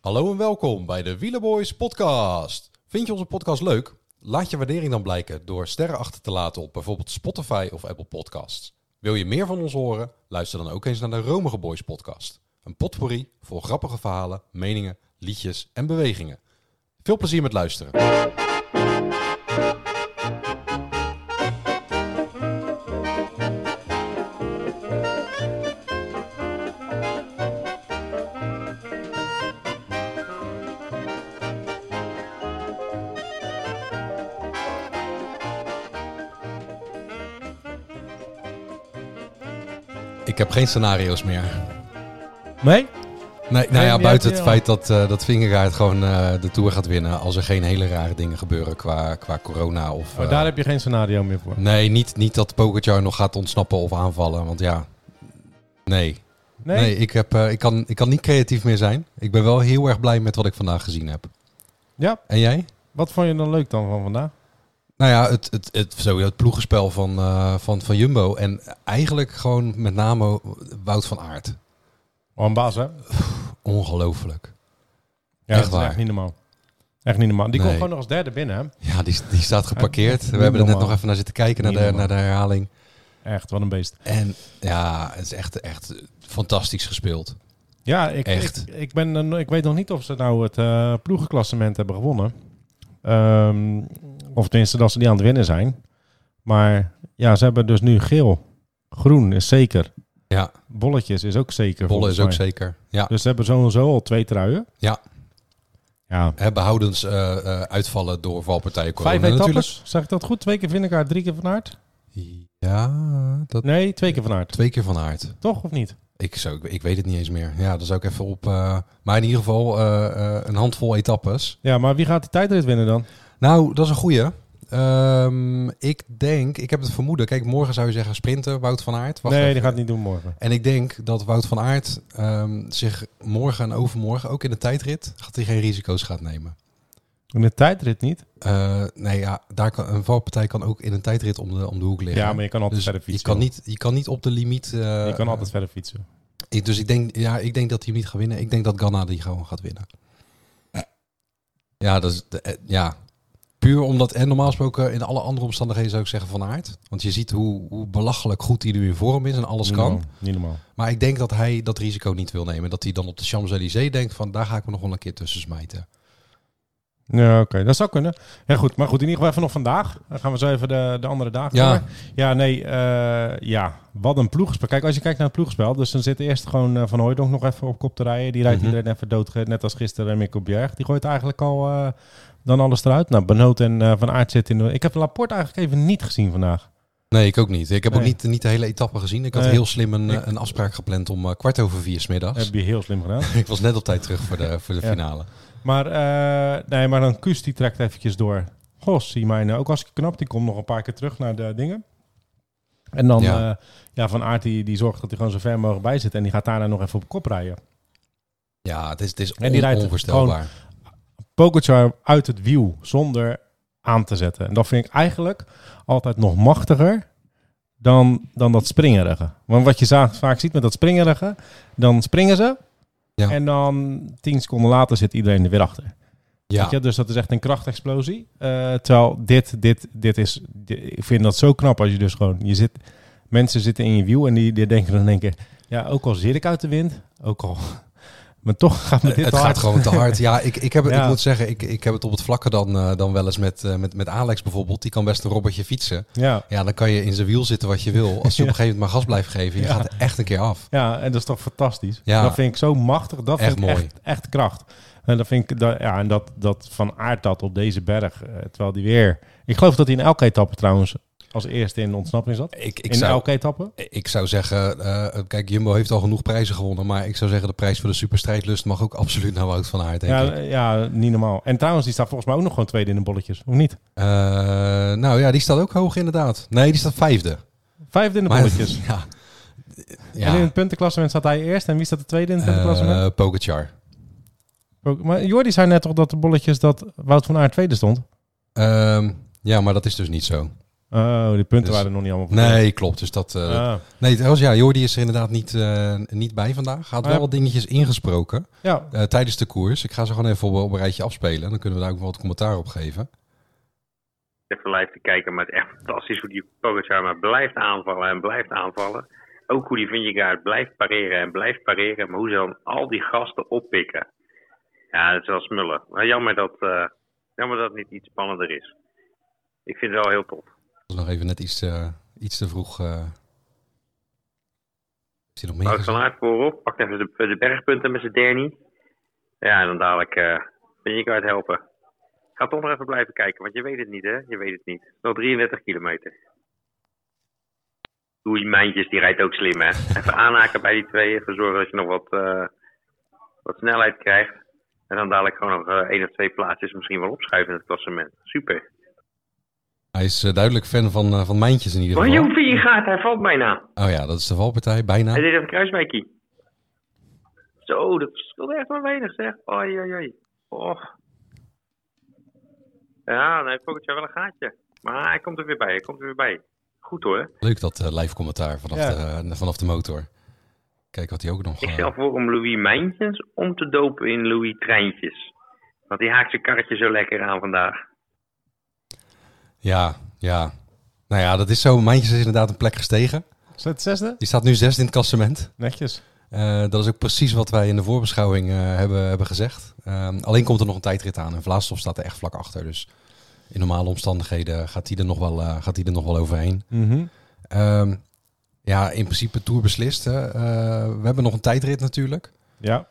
Hallo en welkom bij de Wielerboys podcast. Vind je onze podcast leuk? Laat je waardering dan blijken door sterren achter te laten op bijvoorbeeld Spotify of Apple Podcasts. Wil je meer van ons horen? Luister dan ook eens naar de Romige Boys podcast. Een potpourri vol grappige verhalen, meningen, liedjes en bewegingen. Veel plezier met luisteren. Ik heb geen scenario's meer. Nee? Nee, nou ja, buiten het feit dat Vingegaard gewoon de Tour gaat winnen als er geen hele rare dingen gebeuren qua corona. Of, Maar daar heb je geen scenario meer voor? Nee, niet dat Pogačar nog gaat ontsnappen of aanvallen. Want ja, nee, ik kan niet creatief meer zijn. Ik ben wel heel erg blij met wat ik vandaag gezien heb. Ja. En jij? Wat vond je dan leuk dan van vandaag? Nou ja, het ploegenspel van Jumbo. En eigenlijk gewoon met name Wout van Aert. Oh, een baas, hè? Ongelooflijk. Ja, echt dat waar. is echt niet normaal. Echt niet normaal. Die Nee. komt gewoon nog als derde binnen, hè? Ja, die staat geparkeerd. Ja, We hebben er net normaal. nog even naar zitten kijken Niet naar de herhaling. Echt, wat een beest. En ja, het is echt fantastisch gespeeld. Ja, Echt. ik weet nog niet of ze nou het ploegenklassement hebben gewonnen. Of tenminste dat ze die aan het winnen zijn. Maar ja, ze hebben dus nu geel. Groen is zeker. Ja, Bolletjes is ook zeker. Bolle is ook volgens mij. zeker. Ja, Dus ze hebben sowieso al 2 truien. ja. Ja. Behoudens uitvallen door valpartijen corona 5 natuurlijk. etappes, zeg ik dat goed? 2 keer Vingegaard, 3 keer Van Aert? Ja, dat Nee, 2 keer Van Aert. 2 keer Van Aert. Toch of niet? Ik weet het niet eens meer. Ja, daar zou ik even op... maar in ieder geval een handvol etappes. Ja, maar wie gaat die tijdrit winnen dan? Nou, dat is een goeie. Ik heb het vermoeden. Kijk, morgen zou je zeggen sprinten, Wout van Aert. Wacht Nee, even. die gaat het niet doen morgen. En ik denk dat Wout van Aert zich morgen en overmorgen, ook in de tijdrit, gaat hij geen risico's gaat nemen. In de tijdrit niet? Nee, ja, een valpartij kan ook in een tijdrit om de hoek liggen. Ja, maar je kan altijd Dus verder fietsen. je kan niet op de limiet... Je kan altijd verder fietsen. Dus ik denk dat hij niet gaat winnen. Ik denk dat Ganna die gewoon gaat winnen. Ja, dat is... ja. Puur omdat, en normaal gesproken in alle andere omstandigheden zou ik zeggen Van Aert. Want je ziet hoe belachelijk goed hij nu in vorm is en alles kan. Niet normaal. Maar ik denk dat hij dat risico niet wil nemen. Dat hij dan op de Champs-Élysées denkt van daar ga ik me nog wel een keer tussen smijten. Ja, oké. Dat zou kunnen. Ja, goed. Maar goed, in ieder geval even nog vandaag. Dan gaan we zo even de andere dagen Ja. door. Ja, nee. Ja, wat een ploegenspel. Kijk, als je kijkt naar het ploegenspel. Dus dan zit eerst gewoon Van Hooijdonk nog even op kop te rijden. Die rijdt iedereen even dood. Net als gisteren Mikkel Bjerg. Die gooit eigenlijk al dan alles eruit. Nou, Benoot en Van Aert zitten in de... Ik heb Laporte eigenlijk even niet gezien vandaag. Nee, ik ook niet. Ik heb Nee. ook niet de hele etappe gezien. Ik had Nee. heel slim een afspraak gepland om 4:15 's middags. Heb je heel slim gedaan. Ik was net op tijd terug voor de Ja. finale. Maar, maar dan Kuus die trekt eventjes door. Goh, zie mij nou ook als ik knap. Die komt nog een paar keer terug naar de dingen. En dan Van Aert die zorgt dat hij gewoon zo ver mogelijk bij zit. En die gaat daarna nog even op kop rijden. Ja, het is En die rijdt onvoorstelbaar. Pogačar uit het wiel zonder aan te zetten. En dat vind ik eigenlijk altijd nog machtiger dan dat springerige. Want wat je vaak ziet met dat springerige, dan springen ze. Ja. En dan 10 seconden later zit iedereen er weer achter. Ja. Weet je? Dus dat is echt een krachtexplosie. Terwijl dit is... Ik vind dat zo knap als je dus gewoon... Mensen zitten in je wiel en die denken dan denken... Ja, ook al zit ik uit de wind, ook al... Maar toch gaat me dit Het te gaat hard. gewoon te hard. Ja, ik Ja. moet zeggen, ik heb het op het vlakke dan wel eens met Alex bijvoorbeeld. Die kan best een robbertje fietsen. Ja. Ja, dan kan je in zijn wiel zitten wat je wil. Als je op een gegeven moment maar gas blijft geven, je Ja. gaat er echt een keer af. Ja, en dat is toch fantastisch. Ja. Dat vind ik zo machtig. Dat Echt vind ik mooi. echt kracht. En dat vind ik en dat Van Aert dat op deze berg, terwijl die weer... Ik geloof dat hij in elke etappe trouwens als eerste in ontsnapping zat. In elke etappe. Ik zou zeggen, kijk, Jumbo heeft al genoeg prijzen gewonnen. Maar ik zou zeggen, de prijs voor de superstrijdlust mag ook absoluut naar Wout van Aert, denk ik. Ja, niet normaal. En trouwens, die staat volgens mij ook nog gewoon tweede in de bolletjes. Of niet? Nou ja, die staat ook hoog inderdaad. Nee, die staat vijfde. Vijfde in de Maar- bolletjes. Ja. En in het puntenklassement staat hij eerst. En wie staat de tweede in het puntenklassement? Pogačar. Maar Jordi zei net toch dat de bolletjes dat Wout van Aert tweede stond? Ja, maar dat is dus niet zo. Oh, die punten Dus- waren nog niet allemaal verdeeld. Nee, klopt. Dus dat... Nee, trouwens, ja, Jordi is er inderdaad niet bij vandaag. Hij had wel Ja. wat dingetjes ingesproken Ja, tijdens de koers. Ik ga ze gewoon even op een rijtje afspelen. Dan kunnen we daar ook wel wat commentaar op geven. Even live te kijken, maar het is echt fantastisch hoe die Pogacar maar blijft aanvallen en blijft aanvallen. Ook hoe die Vingegaard blijft pareren en blijft pareren, maar hoe ze dan al die gasten oppikken. Ja, dat is wel smullen. Maar jammer dat het niet iets spannender is. Ik vind het wel heel tof. Dat is nog even net iets te vroeg. Is hij nog meer Wout gezien? van Aert voorop, pakt even de bergpunten met zijn dernie. Ja, en dan dadelijk Vingegaard helpen. Ga toch nog even blijven kijken, want je weet het niet, hè? Je weet het niet. Nog 33 kilometer. Louis Mijntjes, die rijdt ook slim, hè? Even aanhaken bij die twee. Even zorgen dat je nog wat snelheid krijgt. En dan dadelijk gewoon nog 1 of 2 plaatsjes misschien wel opschuiven in het klassement. Super. Hij is duidelijk fan van Mijntjes in ieder Maar geval. joh, Vingegaard, hij valt bijna. Oh ja, dat is de valpartij, bijna. Hij deed even een kruiswijkie. Zo, dat verschilde echt maar weinig, zeg. Oei, oei, oei. Oh. Ja, dan heeft Pogacar wel een gaatje. Maar hij komt er weer bij, Goed hoor. Leuk dat live commentaar vanaf de motor. Kijk wat hij ook nog... Ik stel voor om Louis Mijntjes om te dopen in Louis Treintjes. Want die haakt zijn karretje zo lekker aan vandaag. Ja. Nou ja, dat is zo. Mijntjes is inderdaad een plek gestegen. is het 6e? Die staat nu 6 in het klassement. Netjes. Dat is ook precies wat wij in de voorbeschouwing hebben gezegd. Alleen komt er nog een tijdrit aan. En Vlaashoff staat er echt vlak achter. Dus in normale omstandigheden gaat hij er nog wel overheen. Mhm. Ja, in principe Tour beslist. Hè. We hebben nog een tijdrit natuurlijk. Ja.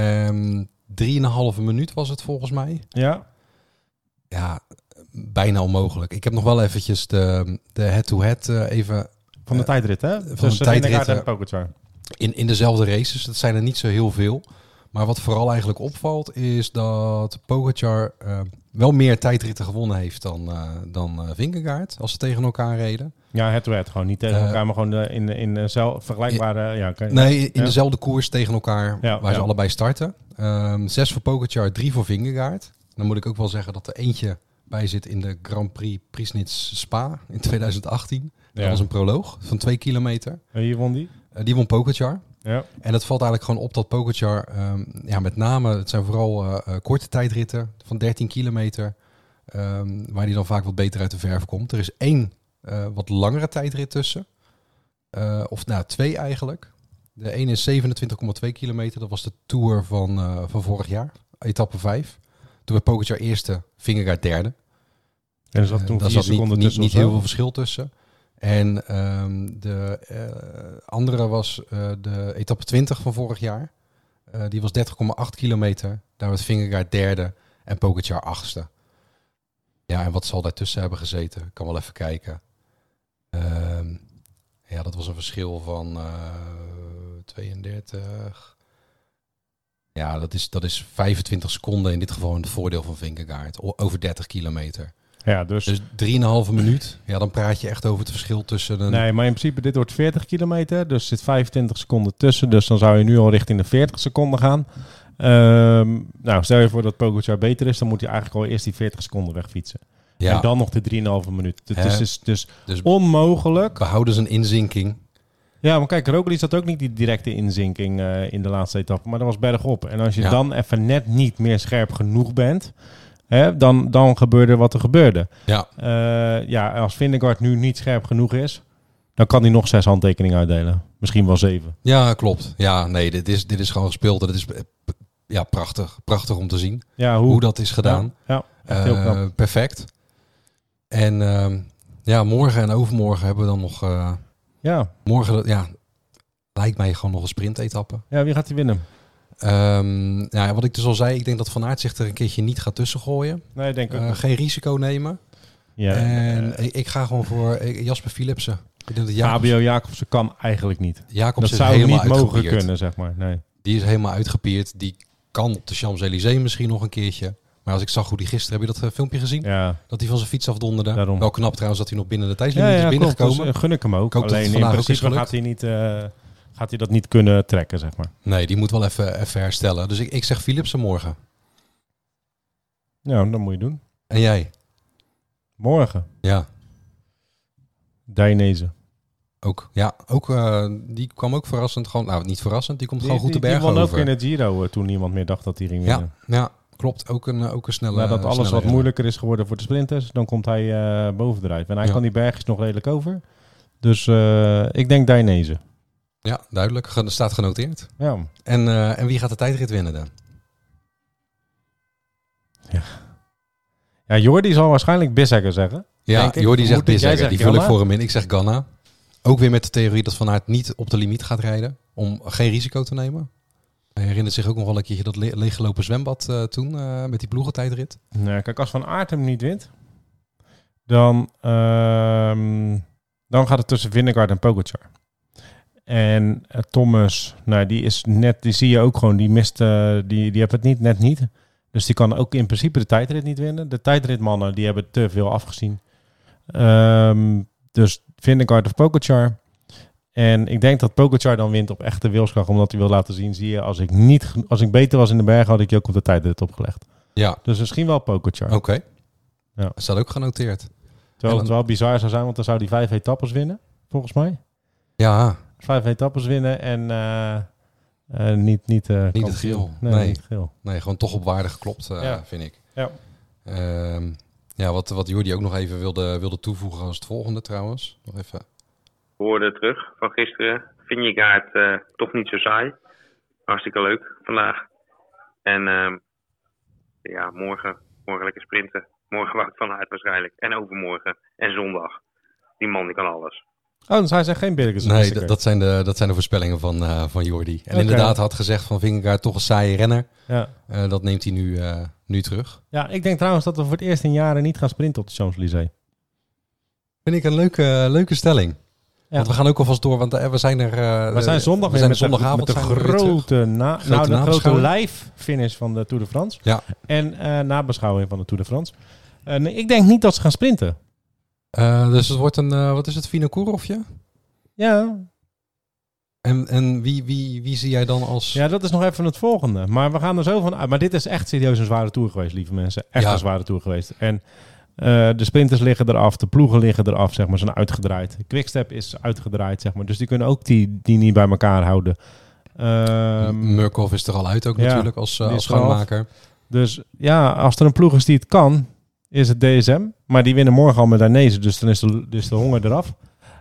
3,5 minuut was het volgens mij. Ja. Ja, bijna onmogelijk. Ik heb nog wel eventjes de head-to-head even... Van de tijdrit, hè? de Tussen tijdrit, Vingegaard en Pogacar. In dezelfde races. Dat zijn er niet zo heel veel. Maar wat vooral eigenlijk opvalt is dat Pogacar wel meer tijdritten gewonnen heeft dan Vingegaard. Als ze tegen elkaar reden. Ja, head-to-head. Gewoon niet tegen elkaar, maar gewoon in vergelijkbare... Ja, Nee, in dezelfde koers tegen elkaar Ja, waar ze ja. allebei starten. 6 voor Pogacar, 3 voor Vingegaard. Dan moet ik ook wel zeggen dat er eentje bij zit in de Grand Prix Priesnitz Spa in 2018. Dat Ja. was een proloog van 2 kilometer. En wie won die? Die won Pogacar. Ja. En het valt eigenlijk gewoon op dat Pogacar, met name, het zijn vooral korte tijdritten van 13 kilometer, waar hij dan vaak wat beter uit de verf komt. Er is 1 wat langere tijdrit tussen, of 2 eigenlijk. De ene is 27,2 kilometer, dat was de Tour van vorig jaar, etappe 5. Toen werd Pogacar eerste, Vingegaard derde. En er zat toen Daar 4 zat seconden niet tussen. of zo. heel veel verschil tussen. En de andere was de etappe 20 van vorig jaar. Die was 30,8 kilometer. Daar werd Vingegaard derde en Pogacar achtste. Ja, en wat zal daartussen hebben gezeten? Ik kan wel even kijken. Ja, dat was een verschil van 32. Ja, dat is 25 seconden in dit geval in het voordeel van Vingegaard. Over 30 kilometer. Ja, dus 3,5 minuut. Ja, dan praat je echt over het verschil tussen een... nee, maar in principe dit wordt 40 kilometer. Dus er zit 25 seconden tussen. Dus dan zou je nu al richting de 40 seconden gaan. Nou, stel je voor dat Pogacar beter is. Dan moet hij eigenlijk al eerst die 40 seconden wegfietsen. Ja, En dan nog de 3,5 minuut. Het Hè? is dus dus onmogelijk. behouden ze een inzinking. Ja, maar kijk, Roglic had ook niet die directe inzinking in de laatste etappe. Maar dat was bergop. En als je Ja. dan even net niet meer scherp genoeg bent... Hè, dan gebeurde wat er gebeurde. Ja, Als Vingegaard nu niet scherp genoeg is... dan kan hij nog 6 handtekeningen uitdelen. Misschien wel 7. ja, klopt. Ja, nee, dit is gewoon gespeeld. En het is prachtig om te zien Ja, hoe dat is gedaan. Ja, echt heel knap. Perfect. En morgen en overmorgen hebben we dan nog... morgen, lijkt mij gewoon nog een sprintetappe. Ja, wie gaat hij winnen? Wat ik dus al zei, ik denk dat Van Aert zich er een keertje niet gaat tussen gooien. Nee, ik denk ook. Geen risico nemen. Ja. En ik ga gewoon voor Jasper Philipsen. Ik denk dat Fabio Jacobsen kan eigenlijk niet. Jacobsen Dat is zou helemaal niet mogen uitgepierd. kunnen, zeg maar. Nee. Die is helemaal uitgepierd. Die kan op de Champs-Élysées misschien nog een keertje. Maar als ik zag hoe die gisteren, heb je dat filmpje gezien? Ja, Dat hij van zijn fiets afdonderde. Daarom. Wel knap trouwens dat hij nog binnen de tijdslimiet is binnengekomen. klopt. Dus, gun ik hem ook. Ik hoop dat het Alleen in vandaag ook is principe gelukt. gaat hij dat niet kunnen trekken, zeg maar. Nee, die moet wel even herstellen. Dus ik zeg Philipsen morgen. Ja, dat moet je doen. En jij? Morgen. Ja. Dainese. Ook, die kwam ook verrassend. Gewoon, nou, niet verrassend. Die komt gewoon goed de Die bergen won ook over. in het Giro toen niemand meer dacht dat hij ging winnen. Ja, klopt. Ook een snelle... Nadat alles snelle wat renner. moeilijker is geworden voor de sprinters, dan komt hij bovendrijven. En hij kan die bergjes nog redelijk over. Dus ik denk Dainese. Ja, duidelijk. Staat genoteerd. Ja. En wie gaat de tijdrit winnen dan? Ja, Jordi zal waarschijnlijk Bissegger zeggen. Ja, denk ik. Jordi zegt Jij Bissegger. zegt Die vul ik Ganna. voor hem in. Ik zeg Ganna. Ook weer met de theorie dat Van Aert niet op de limiet gaat rijden. Om geen risico te nemen. Hij herinnert zich ook nog wel een keertje dat leeggelopen zwembad toen. Met die ploegentijdrit. Nou, kijk, als Van Aert hem niet wint, dan gaat het tussen Vingegaard en Pogacar. En Thomas, nou, die is net, die zie je ook gewoon, die mist, die heeft het net niet. Dus die kan ook in principe de tijdrit niet winnen. De tijdritmannen, die hebben te veel afgezien. Dus Vingegaard of Pogacar. En ik denk dat Pogacar dan wint op echte wilskracht, omdat hij wil laten zien, zie je, als ik beter was in de bergen, had ik je ook op de tijdrit opgelegd. Ja, Dus misschien wel Pogacar. oké. Ja. Dat staat ook genoteerd. Terwijl het wel bizar zou zijn, want dan zou hij 5 etappes winnen, volgens mij. Ja, 5 etappes winnen en niet Niet het kampioen. geel. Nee, Nee. niet het geel. nee, gewoon toch op waarde geklopt, Ja. vind ik. Ja. Wat Jordi ook nog even wilde toevoegen als het volgende trouwens. Nog even. Hoorde terug van gisteren. Vingegaard toch niet zo saai. Hartstikke leuk vandaag. En morgen lekker sprinten. Morgen Wout van Aert waarschijnlijk. En overmorgen. En zondag. Die man die kan alles. Oh, dus hij zegt geen Birkens. Nee, dat zijn de voorspellingen van Jordi. En Oké. inderdaad had gezegd van Vingegaard toch een saaie renner. Ja. Dat neemt hij nu terug. Ja, ik denk trouwens dat we voor het eerst in jaren niet gaan sprinten op de Champs-Élysées. Vind ik een leuke stelling. Ja. Want we gaan ook alvast door, want we zijn er... We zijn zondag we weer zijn met zondagavond de zijn we weer terug. grote grote nabeschouwing. live finish van de Tour de France. Ja. En nabeschouwing van de Tour de France. Nee, ik denk niet dat ze gaan sprinten. Dus het wordt een, wat is het, Vinokourofje? Ja. En wie zie jij dan als... Ja, dat is nog even het volgende. Maar we gaan er zo van uit. Maar dit is echt serieus een zware Tour geweest, lieve mensen. Echt Ja. een zware Tour geweest. En de sprinters liggen eraf, de ploegen liggen eraf, zeg maar. Zijn uitgedraaid. Quickstep is uitgedraaid, zeg maar. Dus die kunnen ook die niet bij elkaar houden. Murkoff is er al uit ook ja, natuurlijk als die is gangmaker. Dus ja, als er een ploeg is die het kan, is het DSM. Maar die winnen morgen al met Dainese, dus dan is de honger eraf.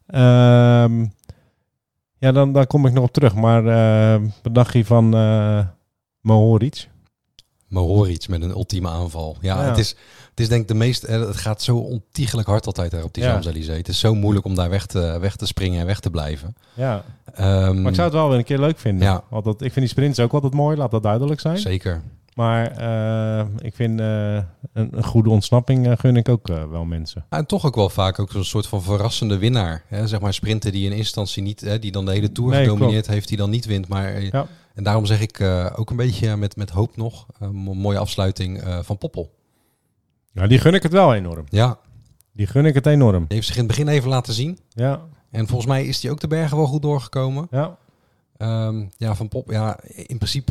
Ja, dan kom ik nog op terug. Maar wat dacht je van Mohoric? Mohoric met een ultieme aanval. Ja, Ja. Het is denk ik de meest... het gaat zo ontiegelijk hard altijd daar op die Ja. Champs-Élysées. Het is zo moeilijk om daar weg te springen en weg te blijven. Ja, maar ik zou het wel weer een keer leuk vinden. Ja. Ik vind die sprints ook altijd mooi, laat dat duidelijk zijn. Zeker. Maar ik vind een goede ontsnapping gun ik ook wel mensen. En toch ook wel vaak ook zo'n soort van verrassende winnaar. Hè? Zeg maar sprinter die in instantie niet... die dan de hele Tour Nee, gedomineerd heeft, die dan niet wint. Maar, Ja. En daarom zeg ik ook een beetje met hoop nog. Een mooie afsluiting van Poppel. Ja, die gun ik het wel enorm. Ja, Die gun ik het enorm. die heeft zich in het begin even laten zien. Ja, En volgens mij is hij ook de bergen wel goed doorgekomen. ja. Van Poppel... Ja, in principe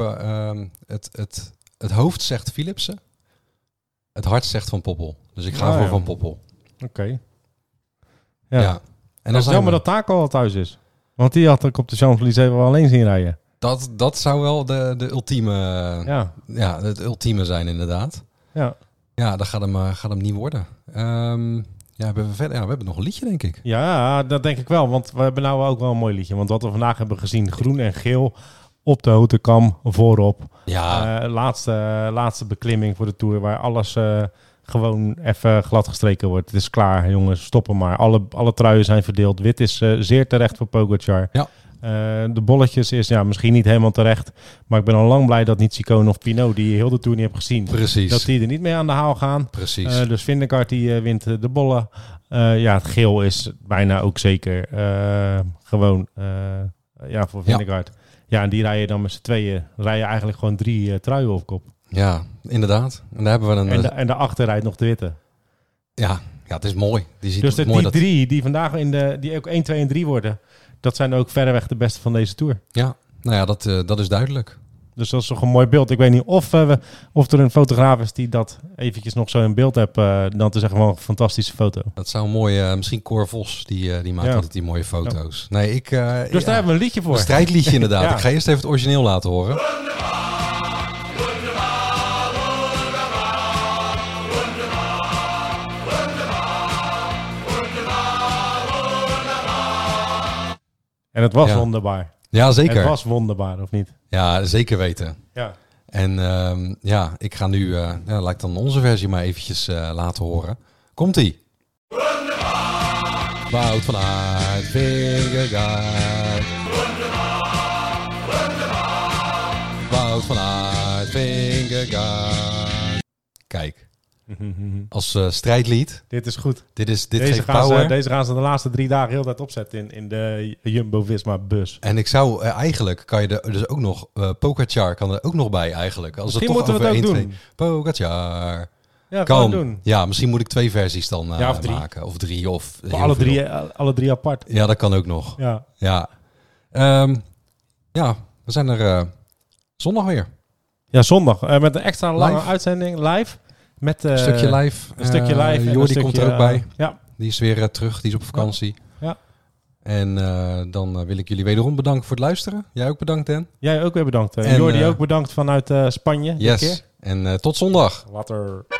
het hoofd zegt Philipsen. Het hart zegt Van Poppel. Dus ik ga Ah, voor ja. Van Poppel. Oké. Ja. Ja. En En dan dat is jammer dat Taco al thuis is. Want die had ik op de Champs-Élysées wel alleen zien rijden. dat zou wel de ultieme... Ja. het ultieme zijn inderdaad. Ja. Ja, dat gaat hem niet worden. We hebben nog een liedje, denk ik. Ja, dat denk ik wel. Want we hebben nou ook wel een mooi liedje. Want wat we vandaag hebben gezien, groen en geel op de Hotekam voorop. Ja, Laatste beklimming voor de Tour, waar alles gewoon even glad gestreken wordt. Het is klaar, jongens, stoppen maar. Alle truien zijn verdeeld. Wit is zeer terecht voor Pogacar. Ja. De bolletjes is misschien niet helemaal terecht. Maar ik ben al lang blij dat niet Ciccone of Pinot, die je heel de Tour niet hebt gezien, precies. dat die er niet mee aan de haal gaan. Precies. Dus Vingegaard die wint de bollen. Het geel is bijna ook zeker gewoon voor Vingegaard. Ja, en die rijden dan met z'n tweeën. Rijden eigenlijk gewoon 3 truien op kop. Ja, inderdaad. En daar hebben we een... En daarachter rijdt nog de witte. Ja, het is mooi. Die ziet Dus het mooi die 3 die vandaag die ook 1, 2 en 3 worden, dat zijn ook verreweg de beste van deze Tour. Ja, nou ja, dat is duidelijk. Dus dat is toch een mooi beeld. Ik weet niet of er een fotograaf is die dat eventjes nog zo in beeld hebt. Dan te zeggen, gewoon een fantastische foto. Dat zou een mooie... misschien Cor Vos, die maakt altijd die mooie foto's. Ja. Nee, dus daar hebben we een liedje voor. Een strijdliedje inderdaad. Ja. Ik ga eerst even het origineel laten horen. En het was wonderbaar. Ja, zeker. Het was wonderbaar, of niet? Ja, zeker weten. Ja. En ik ga nu... laat ik dan onze versie maar eventjes laten horen. Komt-ie. Wout van Aert, Vingegaard. Wout van Aert, Vingegaard. Kijk. Als strijdlied. Dit is goed. Dit geeft power. Deze gaan ze de laatste 3 dagen heel tijd opzetten in de Jumbo-Visma bus. En ik zou eigenlijk, kan je er dus ook nog, Pogacar kan er ook nog bij eigenlijk. Als misschien moeten we het ook doen. Pogacar. Ja, kan doen. Ja, misschien moet ik 2 versies dan of 3. maken. Of 3 of... Alle drie apart. Ja, dat kan ook nog. Ja. We zijn er zondag weer. Ja, zondag. Met een extra lange uitzending live. Met, een stukje live. Een stukje live. Jordi komt er ook bij. Ja. Die is weer terug. Die is op vakantie. Ja. En dan wil ik jullie wederom bedanken voor het luisteren. Jij ook bedankt, Dan. Jij ook weer bedankt. En Jordi ook bedankt vanuit Spanje. Yes. En tot zondag. Later.